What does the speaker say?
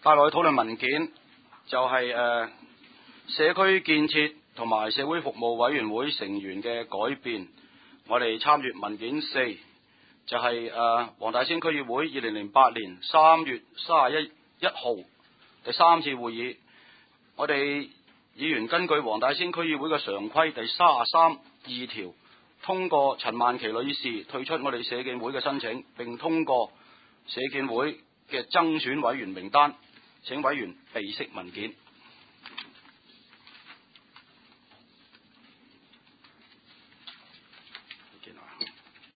帶來討論文件就係社區建設同埋社會服務委員會成員嘅改變。我哋參閱文件4就係黃大仙區議會2008年3月31號第3次會議，我哋議員根據黃大仙區議會嘅常規第33(2) 條，通過陳曼琪女士退出我哋社建會嘅申請，並通過社建會嘅增選委員名單，請委員備悉文件。